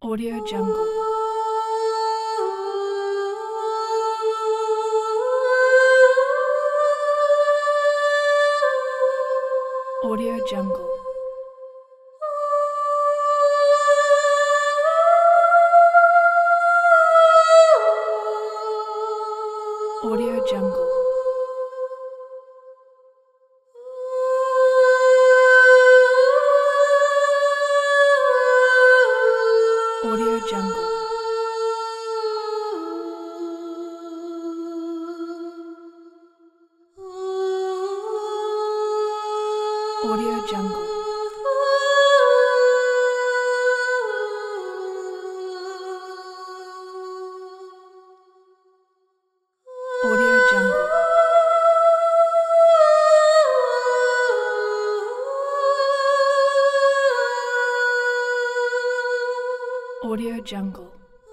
Audio Jungle. Audio Jungle. Audio Jungle. Audio Jungle. Audio Jungle. Audio Jungle. Audio Jungle.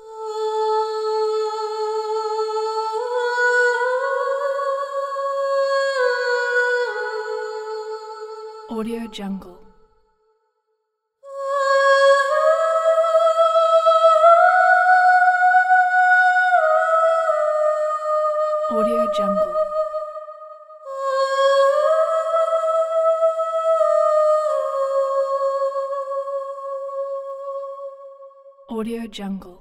Audio Jungle. Audio Jungle. Audio Jungle.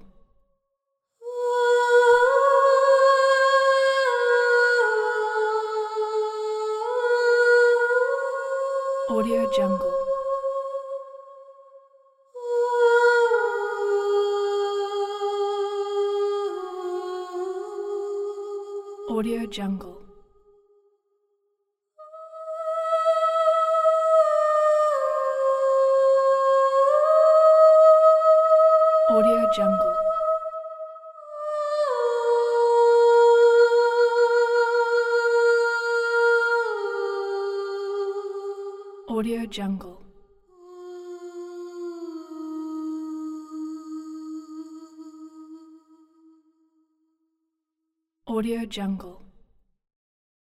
Audio Jungle. Audio Jungle. Audio Jungle. Audio Jungle. Audio Jungle.